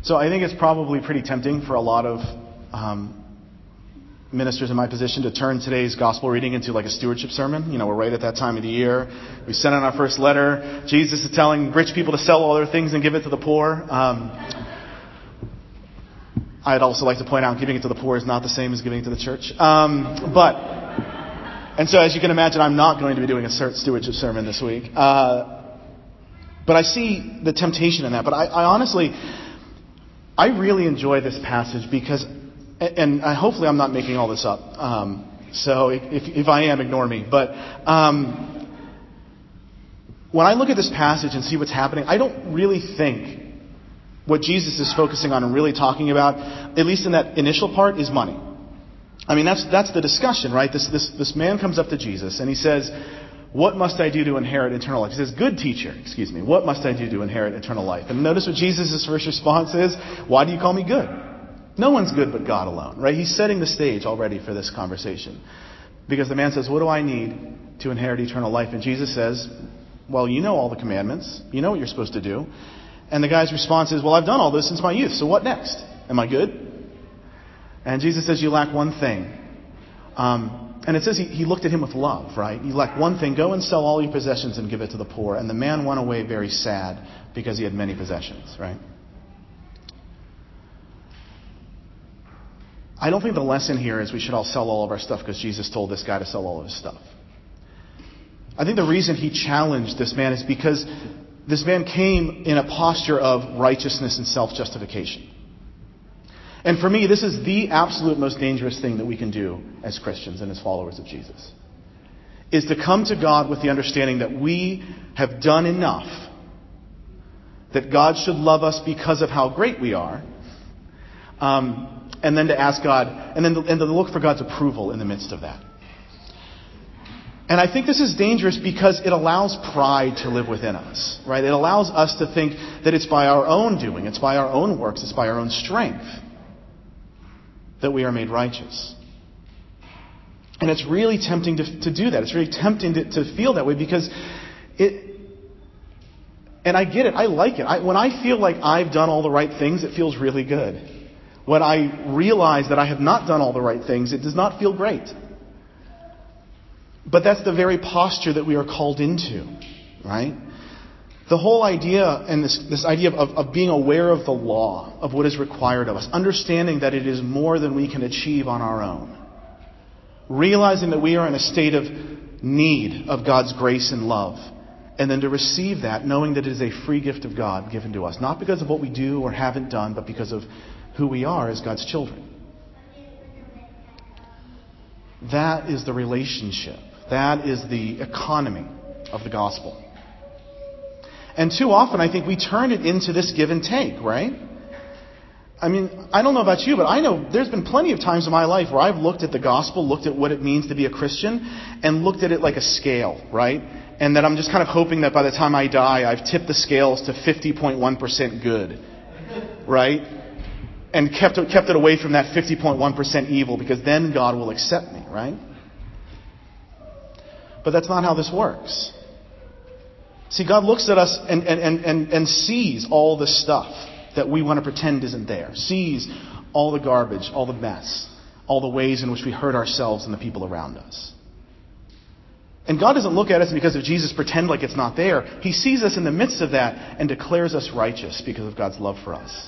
So I think it's probably pretty tempting for a lot of ministers in my position to turn today's gospel reading into like a stewardship sermon. We're right at that time of the year. We sent out our first letter. Jesus is telling rich people to sell all their things and give it to the poor. I'd also like to point out giving it to the poor is not the same as giving it to the church. And so as you can imagine, I'm not going to be doing a stewardship sermon this week. But I see the temptation in that. But I honestly, I really enjoy this passage because, and hopefully I'm not making all this up. So if I am, ignore me. But when I look at this passage and see what's happening, I don't really think what Jesus is focusing on and really talking about, at least in that initial part, is money. I mean, that's the discussion, right? This man comes up to Jesus and he says, "What must I do to inherit eternal life?" He says, "Good teacher, what must I do to inherit eternal life?" And notice what Jesus' first response is, "Why do you call me good? No one's good but God alone," right? He's setting the stage already for this conversation. Because the man says, "What do I need to inherit eternal life?" And Jesus says, "Well, you know all the commandments. You know what you're supposed to do." And the guy's response is, "Well, I've done all this since my youth, so what next? Am I good?" And Jesus says, "You lack one thing." And it says he looked at him with love, right? "You lack one thing. Go and sell all your possessions and give it to the poor." And the man went away very sad because he had many possessions, right? I don't think the lesson here is we should all sell all of our stuff because Jesus told this guy to sell all of his stuff. I think the reason he challenged this man is because this man came in a posture of righteousness and self-justification. And for me, this is the absolute most dangerous thing that we can do as Christians and as followers of Jesus, is to come to God with the understanding that we have done enough, that God should love us because of how great we are, and then to ask God, and to look for God's approval in the midst of that. And I think this is dangerous because it allows pride to live within us, right? It allows us to think that it's by our own doing, it's by our own works, it's by our own strength that we are made righteous. And it's really tempting to do that. It's really tempting to feel that way because and I get it, I like it. When I feel like I've done all the right things, it feels really good. When I realize that I have not done all the right things, it does not feel great. But that's the very posture that we are called into, right? The whole idea and this idea of being aware of the law, of what is required of us, understanding that it is more than we can achieve on our own, realizing that we are in a state of need of God's grace and love, and then to receive that, knowing that it is a free gift of God given to us, not because of what we do or haven't done, but because of who we are as God's children. That is the relationship. That is the economy of the gospel. And too often I think we turn it into this give and take, right? I mean, I don't know about you, but I know there's been plenty of times in my life where I've looked at the gospel, looked at what it means to be a Christian, and looked at it like a scale, right? And that I'm just kind of hoping that by the time I die, I've tipped the scales to 50.1% good, right? And kept it away from that 50.1% evil, because then God will accept me, right? But that's not how this works. See, God looks at us and sees all the stuff that we want to pretend isn't there. Sees all the garbage, all the mess, all the ways in which we hurt ourselves and the people around us. And God doesn't look at us because of Jesus pretend like it's not there. He sees us in the midst of that and declares us righteous because of God's love for us.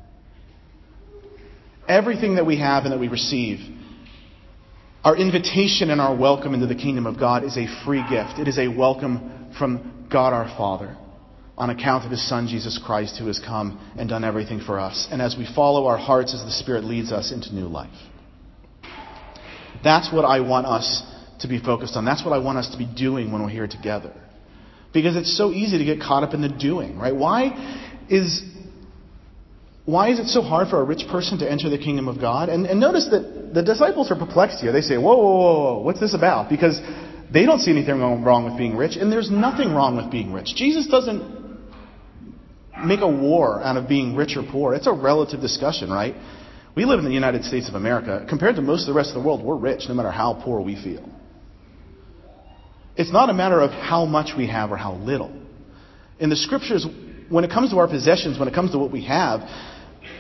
Everything that we have and that we receive, our invitation and our welcome into the kingdom of God, is a free gift. It is a welcome from God our Father on account of His Son Jesus Christ, who has come and done everything for us. And as we follow our hearts as the Spirit leads us into new life. That's what I want us to be focused on. That's what I want us to be doing when we're here together. Because it's so easy to get caught up in the doing, right? Why is it so hard for a rich person to enter the kingdom of God? And notice that the disciples are perplexed here. They say, whoa, what's this about? Because they don't see anything wrong with being rich, and there's nothing wrong with being rich. Jesus doesn't make a war out of being rich or poor. It's a relative discussion, right? We live in the United States of America. Compared to most of the rest of the world, we're rich no matter how poor we feel. It's not a matter of how much we have or how little. In the Scriptures, when it comes to our possessions, when it comes to what we have,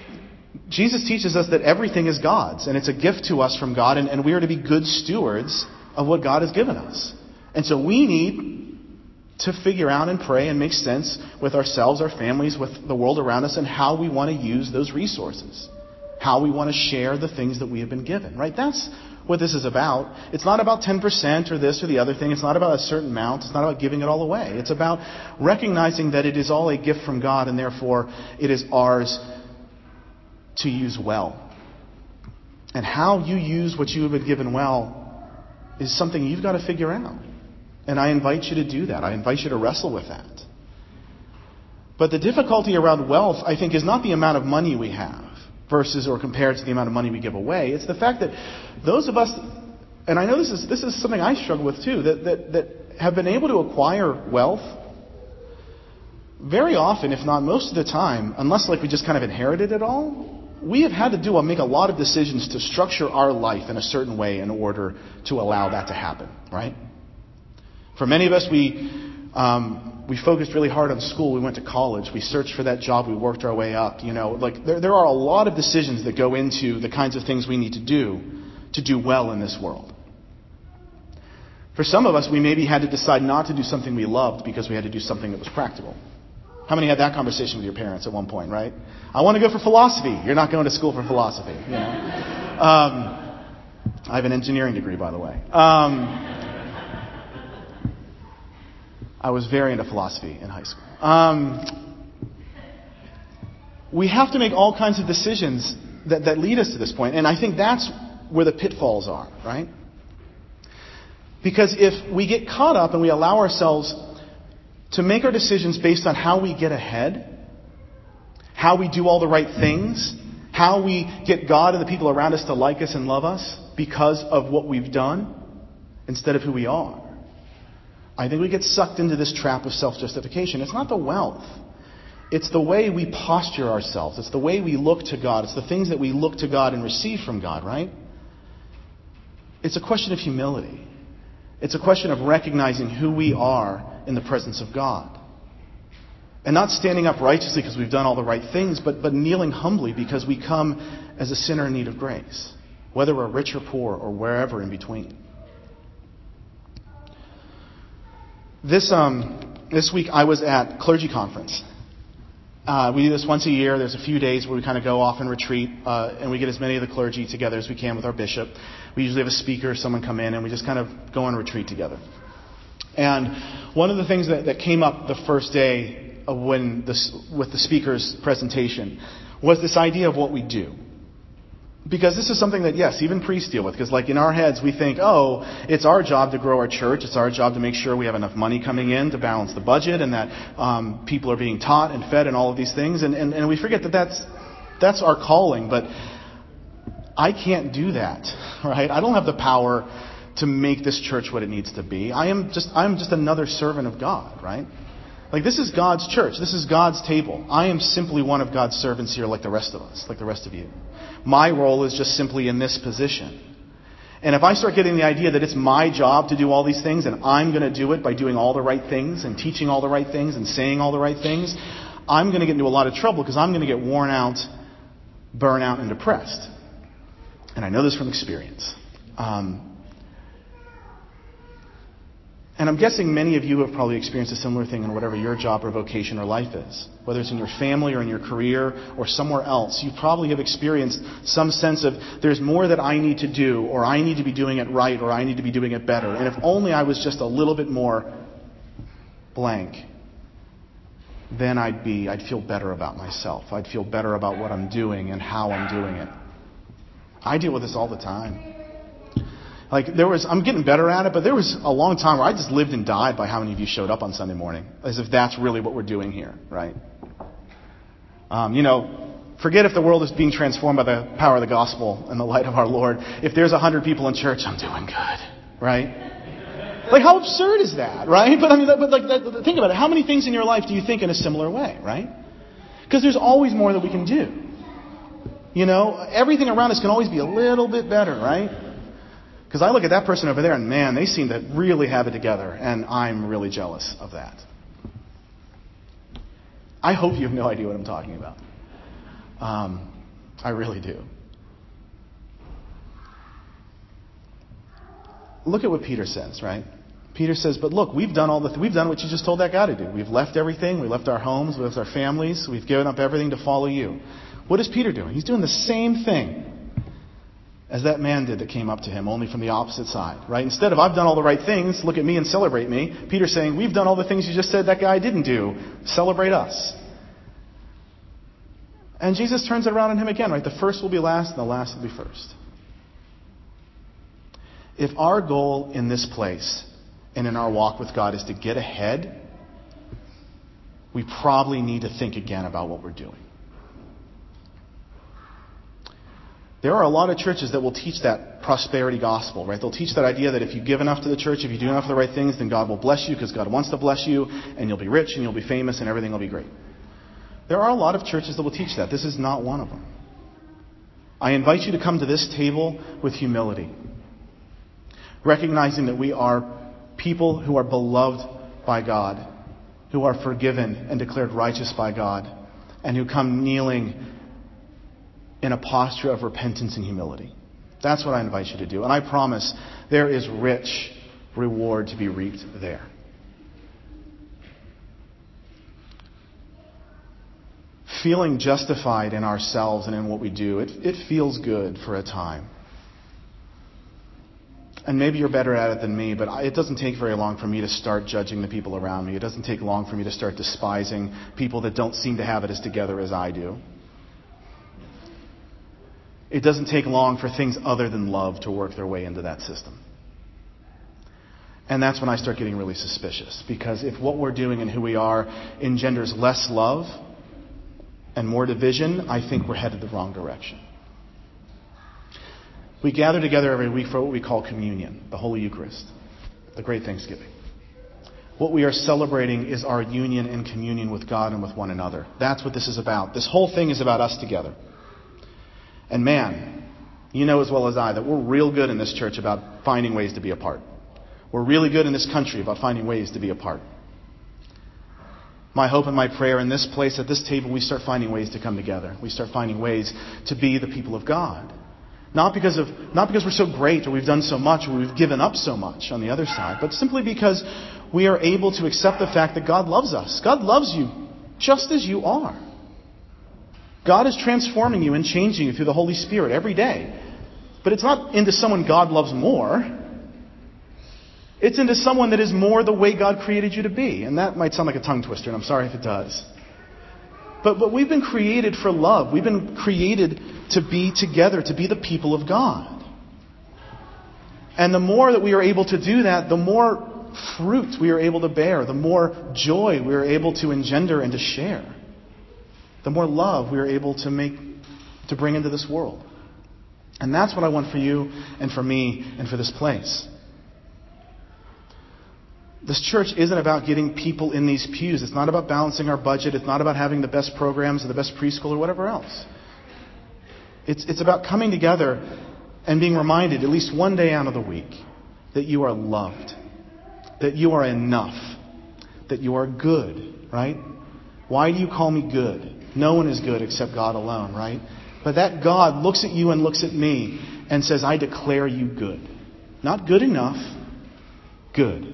Jesus teaches us that everything is God's, and it's a gift to us from God, and we are to be good stewards of what God has given us. And so we need to figure out and pray and make sense with ourselves, our families, with the world around us, and how we want to use those resources. How we want to share the things that we have been given, right? That's what this is about. It's not about 10% or this or the other thing. It's not about a certain amount. It's not about giving it all away. It's about recognizing that it is all a gift from God, and therefore it is ours to use well. And how you use what you have been given well is something you've got to figure out. And I invite you to do that. I invite you to wrestle with that. But the difficulty around wealth, I think, is not the amount of money we have versus or compared to the amount of money we give away. It's the fact that those of us, and I know this is something I struggle with too, that have been able to acquire wealth, very often, if not most of the time, unless like we just kind of inherited it all, we have had to make a lot of decisions to structure our life in a certain way in order to allow that to happen, right? For many of us, we focused really hard on school. We went to college. We searched for that job. We worked our way up. There are a lot of decisions that go into the kinds of things we need to do well in this world. For some of us, we maybe had to decide not to do something we loved because we had to do something that was practical. How many had that conversation with your parents at one point, right? I want to go for philosophy. You're not going to school for philosophy, I have an engineering degree, by the way. I was very into philosophy in high school. We have to make all kinds of decisions that lead us to this point. And I think that's where the pitfalls are, right? Because if we get caught up and we allow ourselves to make our decisions based on how we get ahead, how we do all the right things, how we get God and the people around us to like us and love us because of what we've done instead of who we are, I think we get sucked into this trap of self-justification. It's not the wealth. It's the way we posture ourselves. It's the way we look to God. It's the things that we look to God and receive from God, right? It's a question of humility. It's a question of recognizing who we are in the presence of God. And not standing up righteously because we've done all the right things, but kneeling humbly because we come as a sinner in need of grace, whether we're rich or poor or wherever in between. This week I was at clergy conference. We do this once a year. There's a few days where we kind of go off and retreat, and we get as many of the clergy together as we can with our bishop. We usually have a speaker, someone come in, and we just kind of go on retreat together. And one of the things that came up the first day with the speaker's presentation was this idea of what we do. Because this is something that, yes, even priests deal with. Because like in our heads, we think, it's our job to grow our church. It's our job to make sure we have enough money coming in to balance the budget and that people are being taught and fed and all of these things. And we forget that that's our calling. But I can't do that, right? I don't have the power to make this church what it needs to be. I'm just another servant of God, right? Like this is God's church. This is God's table. I am simply one of God's servants here like the rest of us, like the rest of you. My role is just simply in this position. And if I start getting the idea that it's my job to do all these things and I'm going to do it by doing all the right things and teaching all the right things and saying all the right things, I'm going to get into a lot of trouble because I'm going to get worn out, burn out, and depressed. And I know this from experience. And I'm guessing many of you have probably experienced a similar thing in whatever your job or vocation or life is. Whether it's in your family or in your career or somewhere else, you probably have experienced some sense of there's more that I need to do, or I need to be doing it right, or I need to be doing it better. And if only I was just a little bit more blank, then I'd feel better about myself. I'd feel better about what I'm doing and how I'm doing it. I deal with this all the time. I'm getting better at it, but there was a long time where I just lived and died by how many of you showed up on Sunday morning, as if that's really what we're doing here, right? Forget if the world is being transformed by the power of the gospel and the light of our Lord. If there's 100 people in church, I'm doing good, right? Like, how absurd is that, right? But think about it. How many things in your life do you think in a similar way, right? Because there's always more that we can do. Everything around us can always be a little bit better, right? Because I look at that person over there and man, they seem to really have it together. And I'm really jealous of that. I hope you have no idea what I'm talking about. I really do. Look at what Peter says, right? Peter says, but look, we've done what you just told that guy to do. We've left everything. We left our homes. We left our families. We've given up everything to follow you. What is Peter doing? He's doing the same thing as that man did that came up to him, only from the opposite side, right? Instead of, I've done all the right things, look at me and celebrate me, Peter's saying, we've done all the things you just said that guy didn't do. Celebrate us. And Jesus turns it around on him again, right? The first will be last and the last will be first. If our goal in this place and in our walk with God is to get ahead, we probably need to think again about what we're doing. There are a lot of churches that will teach that prosperity gospel, right? They'll teach that idea that if you give enough to the church, if you do enough of the right things, then God will bless you because God wants to bless you, and you'll be rich and you'll be famous and everything will be great. There are a lot of churches that will teach that. This is not one of them. I invite you to come to this table with humility, recognizing that we are people who are beloved by God, who are forgiven and declared righteous by God, and who come kneeling in a posture of repentance and humility. That's what I invite you to do. And I promise there is rich reward to be reaped there. Feeling justified in ourselves and in what we do, it feels good for a time. And maybe you're better at it than me, but it doesn't take very long for me to start judging the people around me. It doesn't take long for me to start despising people that don't seem to have it as together as I do. It doesn't take long for things other than love to work their way into that system. And that's when I start getting really suspicious. Because if what we're doing and who we are engenders less love and more division, I think we're headed the wrong direction. We gather together every week for what we call communion, the Holy Eucharist, the Great Thanksgiving. What we are celebrating is our union and communion with God and with one another. That's what this is about. This whole thing is about us together. And man, you know as well as I that we're real good in this church about finding ways to be apart. We're really good in this country about finding ways to be apart. My hope and my prayer in this place, at this table, we start finding ways to come together. We start finding ways to be the people of God. Not because we're so great or we've done so much or we've given up so much on the other side, but simply because we are able to accept the fact that God loves us. God loves you just as you are. God is transforming you and changing you through the Holy Spirit every day. But it's not into someone God loves more. It's into someone that is more the way God created you to be. And that might sound like a tongue twister, and I'm sorry if it does. But we've been created for love. We've been created to be together, to be the people of God. And the more that we are able to do that, the more fruit we are able to bear, the more joy we are able to engender and to share. The more love we are able to bring into this world. And that's what I want for you and for me and for this place. This church isn't about getting people in these pews. It's not about balancing our budget. It's not about having the best programs or the best preschool or whatever else. It's about coming together and being reminded at least one day out of the week that you are loved, that you are enough, that you are good, right? Why do you call me good? No one is good except God alone, right? But that God looks at you and looks at me and says, I declare you good. Not good enough, good.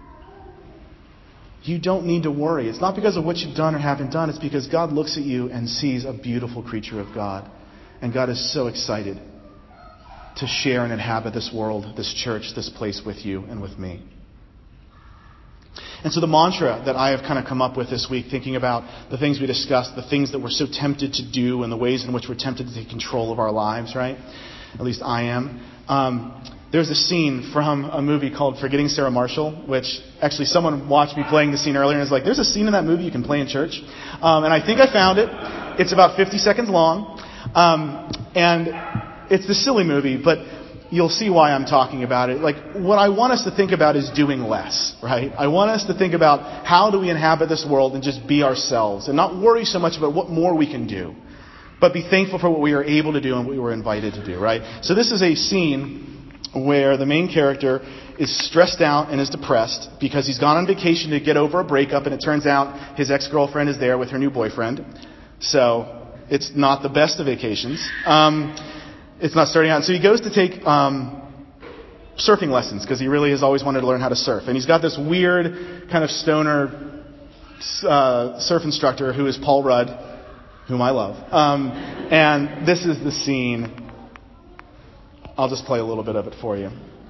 You don't need to worry. It's not because of what you've done or haven't done. It's because God looks at you and sees a beautiful creature of God. And God is so excited to share and inhabit this world, this church, this place with you and with me. And so the mantra that I have kind of come up with this week, thinking about the things we discussed, the things that we're so tempted to do and the ways in which we're tempted to take control of our lives, right? At least I am. There's a scene from a movie called Forgetting Sarah Marshall, which actually someone watched me playing the scene earlier and was like, there's a scene in that movie you can play in church. And I think I found it. It's about 50 seconds long. And it's the silly movie, but you'll see why I'm talking about it. Like, what I want us to think about is doing less, right? I want us to think about how do we inhabit this world and just be ourselves and not worry so much about what more we can do, but be thankful for what we are able to do and what we were invited to do, right? So this is a scene where the main character is stressed out and is depressed because he's gone on vacation to get over a breakup, and it turns out his ex-girlfriend is there with her new boyfriend. So It's not the best of vacations. It's not starting out. So he goes to take surfing lessons because he really has always wanted to learn how to surf. And he's got this weird kind of stoner surf instructor who is Paul Rudd, whom I love. And this is the scene. I'll just play a little bit of it for you.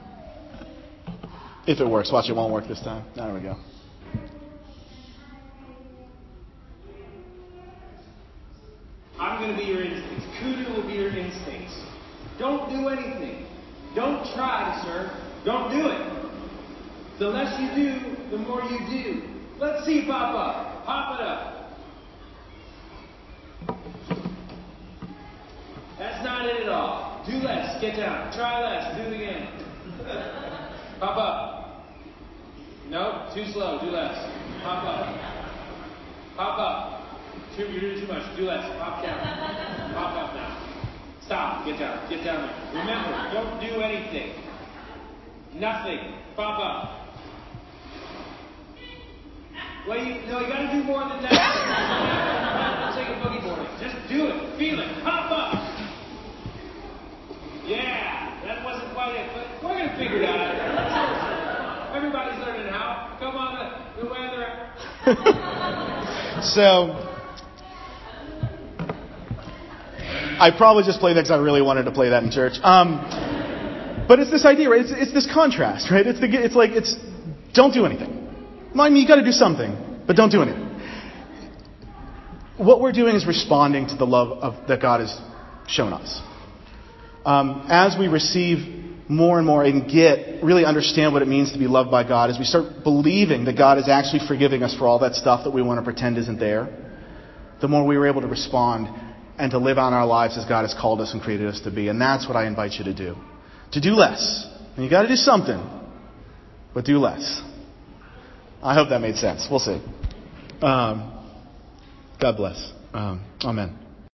If it works. Watch, it won't work this time. There we go. I'm going to be your instincts. Kudu will be your instincts. Don't do anything. Don't try to surf. Don't do it. The less you do, the more you do. Let's see, pop up. Pop it up. That's not it at all. Do less. Get down. Try less. Do it again. Pop up. Nope. Too slow. Do less. Pop up. Pop up. You're doing too much. Do less. Pop down. Pop up now. Stop. Get down. Get down there. Remember, don't do anything. Nothing. Pop up. Well, you got to do more than that. Take a boogie boarding. Just do it. Feel it. Pop up. Yeah, that wasn't quite it, but we're going to figure it out. Everybody's learning how. Come on, the weather. So, I probably just played that because I really wanted to play that in church. But it's this idea, right? It's this contrast, right? It's don't do anything. I mean, you got to do something, but don't do anything. What we're doing is responding to the love that God has shown us. As we receive more and more and really understand what it means to be loved by God, as we start believing that God is actually forgiving us for all that stuff that we want to pretend isn't there, the more we were able to respond and to live out our lives as God has called us and created us to be. And that's what I invite you to do. To do less. And you got to do something, but do less. I hope that made sense. We'll see. God bless. Amen.